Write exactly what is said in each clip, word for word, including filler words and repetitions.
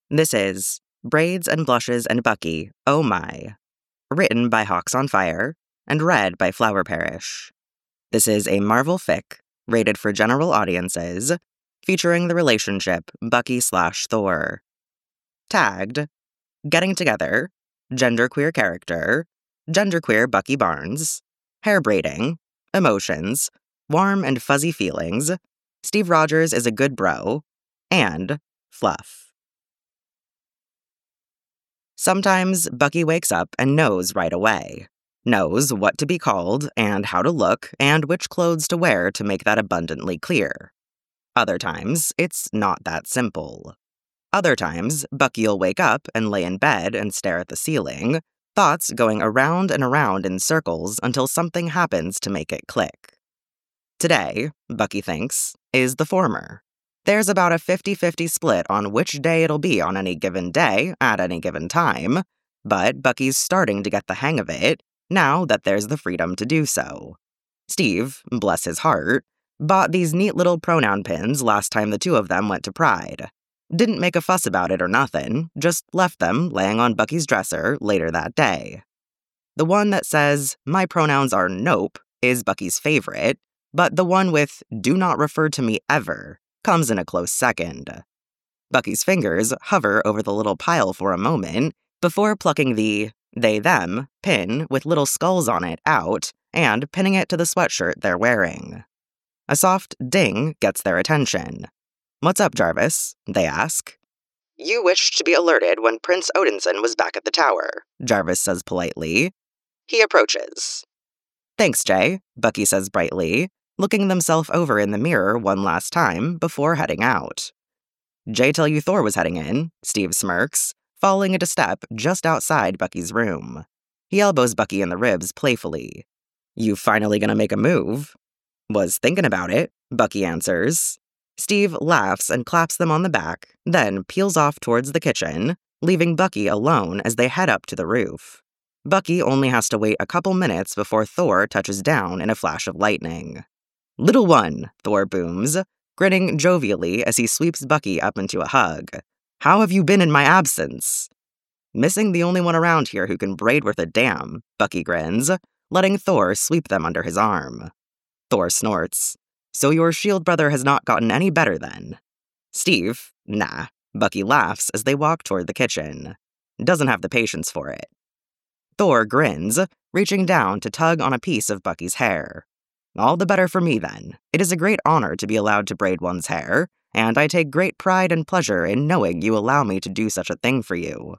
This is Braids and Blushes and Bucky, Oh My, written by Hawks on Fire and read by Flower Parish. This is a Marvel fic, rated for general audiences, featuring the relationship Bucky slash Thor. Tagged, Getting Together, Genderqueer Character, Genderqueer Bucky Barnes, Hair Braiding, Emotions, Warm and Fuzzy Feelings, Steve Rogers is a Good Bro, and Fluff. Sometimes Bucky wakes up and knows right away. Knows what to be called and how to look and which clothes to wear to make that abundantly clear. Other times, it's not that simple. Other times, Bucky'll wake up and lay in bed and stare at the ceiling, thoughts going around and around in circles until something happens to make it click. Today, Bucky thinks, is the former. There's about a fifty-fifty split on which day it'll be on any given day at any given time, but Bucky's starting to get the hang of it now that there's the freedom to do so. Steve, bless his heart, bought these neat little pronoun pins last time the two of them went to Pride. Didn't make a fuss about it or nothing, just left them laying on Bucky's dresser later that day. The one that says, "My pronouns are nope," is Bucky's favorite, but the one with "do not refer to me ever" comes in a close second. Bucky's fingers hover over the little pile for a moment before plucking the they-them pin with little skulls on it out and pinning it to the sweatshirt they're wearing. A soft ding gets their attention. "What's up, Jarvis?" they ask. "You wished to be alerted when Prince Odinson was back at the tower," Jarvis says politely. He approaches. "Thanks, Jay," Bucky says brightly, looking themselves over in the mirror one last time before heading out. "Jay tell you Thor was heading in," Steve smirks, falling into step just outside Bucky's room. He elbows Bucky in the ribs playfully. "You finally gonna make a move?" "Was thinking about it," Bucky answers. Steve laughs and claps them on the back, then peels off towards the kitchen, leaving Bucky alone as they head up to the roof. Bucky only has to wait a couple minutes before Thor touches down in a flash of lightning. "Little one," Thor booms, grinning jovially as he sweeps Bucky up into a hug. "How have you been in my absence?" "Missing the only one around here who can braid worth a damn," Bucky grins, letting Thor sweep them under his arm. Thor snorts. "So your shield brother has not gotten any better then?" "Steve, nah." Bucky laughs as they walk toward the kitchen. Doesn't have the patience for it. Thor grins, reaching down to tug on a piece of Bucky's hair. "All the better for me, then. It is a great honor to be allowed to braid one's hair, and I take great pride and pleasure in knowing you allow me to do such a thing for you."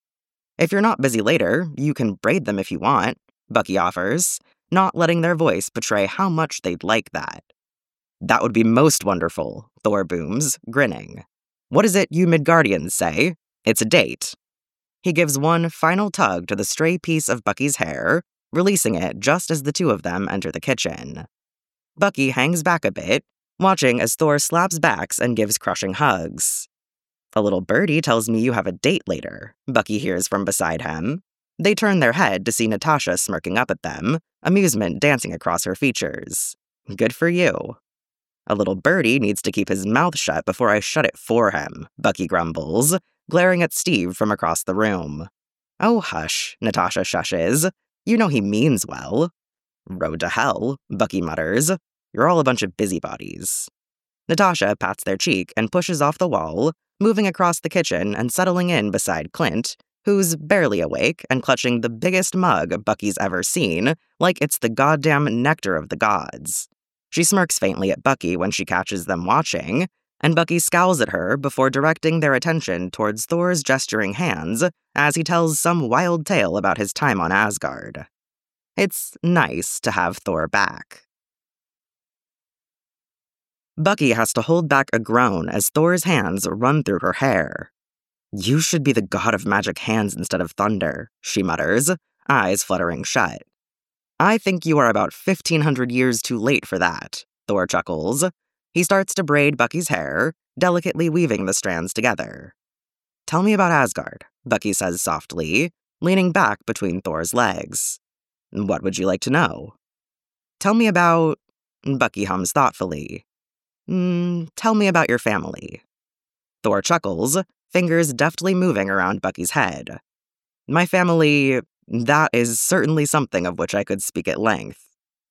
"If you're not busy later, you can braid them if you want," Bucky offers, not letting their voice betray how much they'd like that. "That would be most wonderful," Thor booms, grinning. "What is it you Midgardians say? It's a date." He gives one final tug to the stray piece of Bucky's hair, releasing it just as the two of them enter the kitchen. Bucky hangs back a bit, watching as Thor slaps backs and gives crushing hugs. "A little birdie tells me you have a date later," Bucky hears from beside him. They turn their head to see Natasha smirking up at them, amusement dancing across her features. "Good for you." "A little birdie needs to keep his mouth shut before I shut it for him," Bucky grumbles, glaring at Steve from across the room. "Oh, hush," Natasha shushes. "You know he means well." "Road to hell," Bucky mutters. "You're all a bunch of busybodies." Natasha pats their cheek and pushes off the wall, moving across the kitchen and settling in beside Clint, who's barely awake and clutching the biggest mug Bucky's ever seen, like it's the goddamn nectar of the gods. She smirks faintly at Bucky when she catches them watching, and Bucky scowls at her before directing their attention towards Thor's gesturing hands as he tells some wild tale about his time on Asgard. It's nice to have Thor back. Bucky has to hold back a groan as Thor's hands run through her hair. "You should be the god of magic hands instead of thunder," she mutters, eyes fluttering shut. "I think you are about fifteen hundred years too late for that," Thor chuckles. He starts to braid Bucky's hair, delicately weaving the strands together. "Tell me about Asgard," Bucky says softly, leaning back between Thor's legs. "What would you like to know?" "Tell me about..." Bucky hums thoughtfully. Mm, tell me about your family." Thor chuckles, fingers deftly moving around Bucky's head. My family, that is certainly something of which I could speak at length.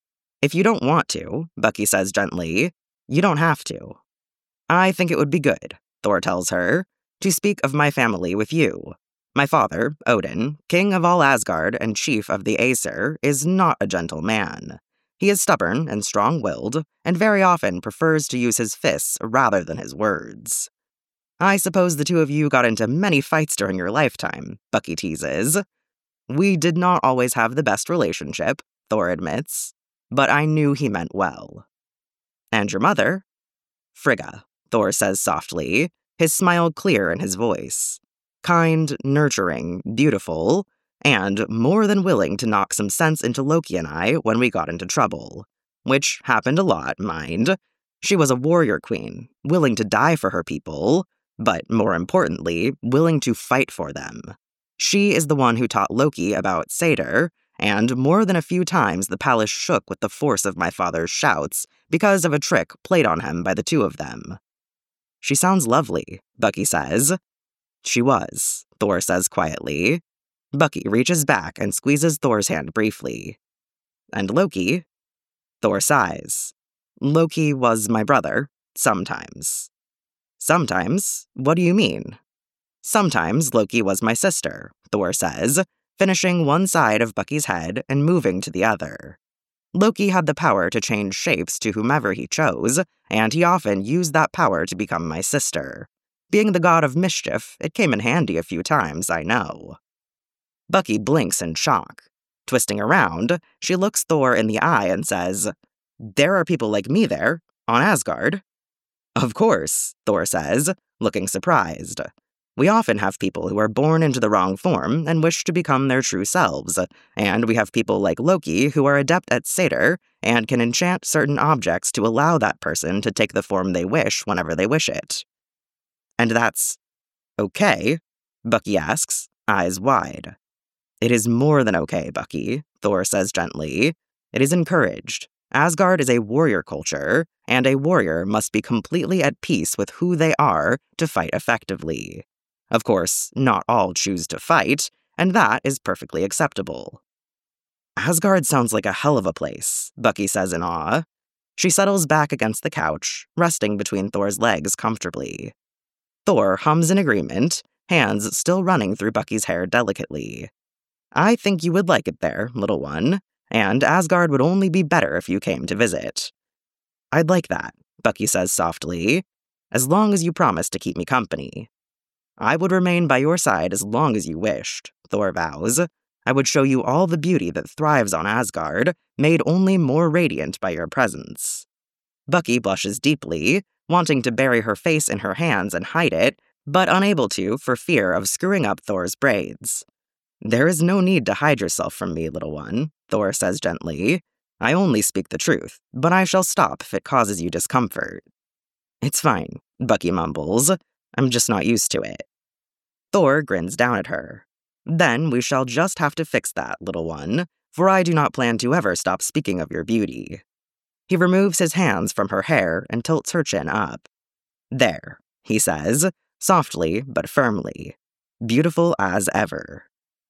If you don't want to, Bucky says gently, you don't have to. I think it would be good, Thor tells her, to speak of my family with you. My father, Odin, king of all Asgard and chief of the Aesir, is not a gentle man. He is stubborn and strong-willed, and very often prefers to use his fists rather than his words. I suppose the two of you got into many fights during your lifetime, Bucky teases. We did not always have the best relationship, Thor admits, but I knew he meant well. And your mother? Frigga, Thor says softly, his smile clear in his voice. Kind, nurturing, beautiful, and more than willing to knock some sense into Loki and I when we got into trouble. Which happened a lot, mind. She was a warrior queen, willing to die for her people, but more importantly, willing to fight for them. She is the one who taught Loki about Seder, and more than a few times the palace shook with the force of my father's shouts because of a trick played on him by the two of them. She sounds lovely, Bucky says. She was, Thor says quietly. Bucky reaches back and squeezes Thor's hand briefly. And Loki? Thor sighs. Loki was my brother, sometimes. Sometimes? What do you mean? Sometimes Loki was my sister, Thor says, finishing one side of Bucky's head and moving to the other. Loki had the power to change shapes to whomever he chose, and he often used that power to become my sister. Being the god of mischief, it came in handy a few times, I know. Bucky blinks in shock. Twisting around, she looks Thor in the eye and says, There are people like me there, on Asgard. Of course, Thor says, looking surprised. We often have people who are born into the wrong form and wish to become their true selves, and we have people like Loki who are adept at Seder and can enchant certain objects to allow that person to take the form they wish whenever they wish it. And that's okay? Bucky asks, eyes wide. It is more than okay, Bucky, Thor says gently. It is encouraged. Asgard is a warrior culture, and a warrior must be completely at peace with who they are to fight effectively. Of course, not all choose to fight, and that is perfectly acceptable. Asgard sounds like a hell of a place, Bucky says in awe. She settles back against the couch, resting between Thor's legs comfortably. Thor hums in agreement, hands still running through Bucky's hair delicately. I think you would like it there, little one, and Asgard would only be better if you came to visit. I'd like that, Bucky says softly, as long as you promise to keep me company. I would remain by your side as long as you wished, Thor vows. I would show you all the beauty that thrives on Asgard, made only more radiant by your presence. Bucky blushes deeply, wanting to bury her face in her hands and hide it, but unable to for fear of screwing up Thor's braids. There is no need to hide yourself from me, little one, Thor says gently. I only speak the truth, but I shall stop if it causes you discomfort. It's fine, Bucky mumbles. I'm just not used to it. Thor grins down at her. Then we shall just have to fix that, little one, for I do not plan to ever stop speaking of your beauty. He removes his hands from her hair and tilts her chin up. There, he says, softly but firmly. Beautiful as ever.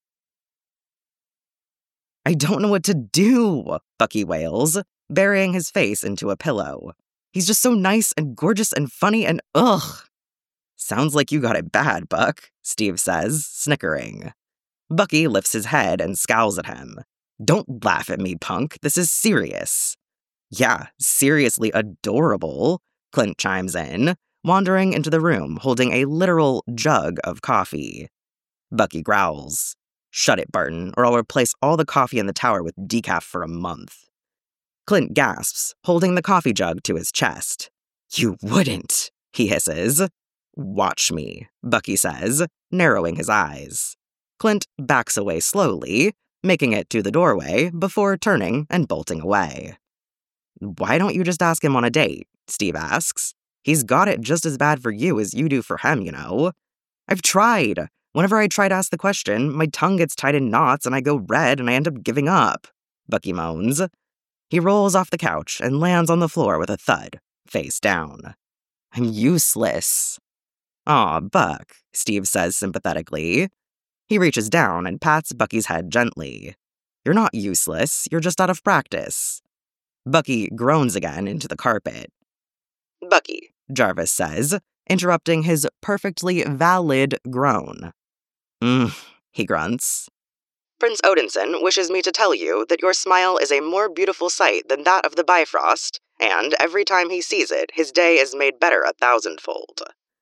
I don't know what to do, Bucky wails, burying his face into a pillow. He's just so nice and gorgeous and funny and ugh. Sounds like you got it bad, Buck, Steve says, snickering. Bucky lifts his head and scowls at him. Don't laugh at me, punk. This is serious. Yeah, seriously adorable, Clint chimes in, wandering into the room holding a literal jug of coffee. Bucky growls. Shut it, Barton, or I'll replace all the coffee in the tower with decaf for a month. Clint gasps, holding the coffee jug to his chest. You wouldn't, he hisses. Watch me, Bucky says, narrowing his eyes. Clint backs away slowly, making it to the doorway before turning and bolting away. Why don't you just ask him on a date? Steve asks. He's got it just as bad for you as you do for him, you know. I've tried. Whenever I try to ask the question, my tongue gets tied in knots and I go red and I end up giving up, Bucky moans. He rolls off the couch and lands on the floor with a thud, face down. I'm useless. "Aw, Buck," Steve says sympathetically. He reaches down and pats Bucky's head gently. "You're not useless, you're just out of practice." Bucky groans again into the carpet. "Bucky," Jarvis says, interrupting his perfectly valid groan. "Mm," he grunts. "Prince Odinson wishes me to tell you that your smile is a more beautiful sight than that of the Bifrost, and every time he sees it, his day is made better a thousandfold."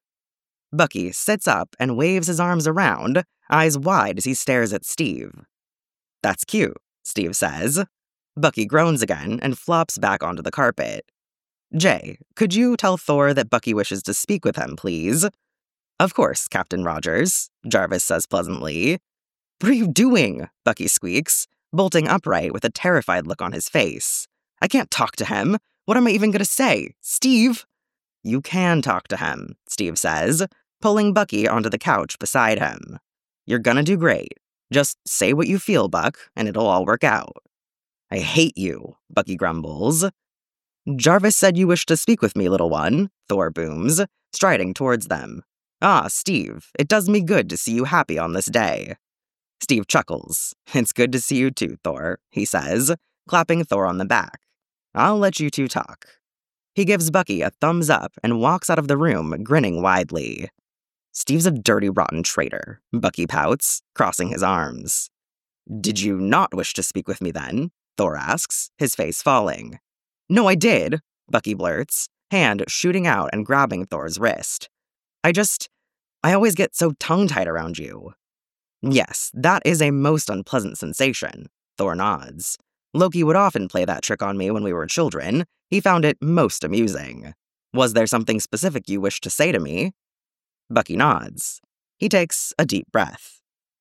Bucky sits up and waves his arms around, eyes wide as he stares at Steve. "That's cute," Steve says. Bucky groans again and flops back onto the carpet. "Jay, could you tell Thor that Bucky wishes to speak with him, please?" "Of course, Captain Rogers," Jarvis says pleasantly. "What are you doing?" Bucky squeaks, bolting upright with a terrified look on his face. "I can't talk to him. What am I even going to say? Steve?" "You can talk to him," Steve says, pulling Bucky onto the couch beside him. "You're gonna do great. Just say what you feel, Buck, and it'll all work out." "I hate you," Bucky grumbles. "Jarvis said you wished to speak with me, little one," Thor booms, striding towards them. "Ah, Steve, it does me good to see you happy on this day." Steve chuckles. "It's good to see you too, Thor," he says, clapping Thor on the back. "I'll let you two talk." He gives Bucky a thumbs up and walks out of the room, grinning widely. "Steve's a dirty, rotten traitor," Bucky pouts, crossing his arms. "Did you not wish to speak with me then?" Thor asks, his face falling. "No, I did," Bucky blurts, hand shooting out and grabbing Thor's wrist. I just... I always get so tongue-tied around you." "Yes, that is a most unpleasant sensation," Thor nods. "Loki would often play that trick on me when we were children. He found it most amusing. Was there something specific you wished to say to me?" Bucky nods. He takes a deep breath.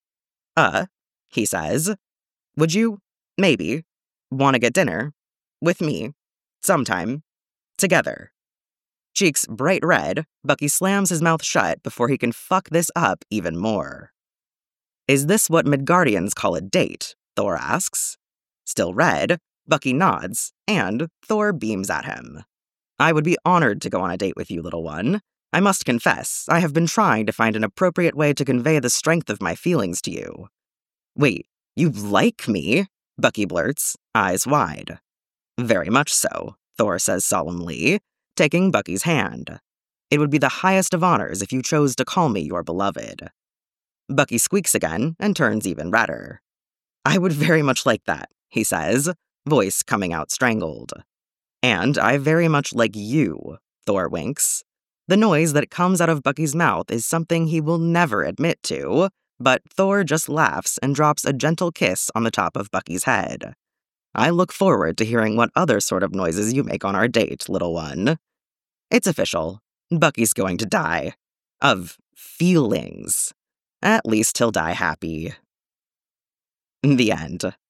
Uh, he says, "Would you, maybe, want to get dinner? With me? Sometime? Together?" Cheeks bright red, Bucky slams his mouth shut before he can fuck this up even more. "Is this what Midgardians call a date?" Thor asks. Still red, Bucky nods, and Thor beams at him. "I would be honored to go on a date with you, little one. I must confess, I have been trying to find an appropriate way to convey the strength of my feelings to you." "Wait, you like me?" Bucky blurts, eyes wide. "Very much so," Thor says solemnly, taking Bucky's hand. "It would be the highest of honors if you chose to call me your beloved." Bucky squeaks again and turns even redder. "I would very much like that," he says, voice coming out strangled. "And I very much like you," Thor winks. The noise that comes out of Bucky's mouth is something he will never admit to, but Thor just laughs and drops a gentle kiss on the top of Bucky's head. "I look forward to hearing what other sort of noises you make on our date, little one." It's official. Bucky's going to die. Of feelings. At least he'll die happy. The end.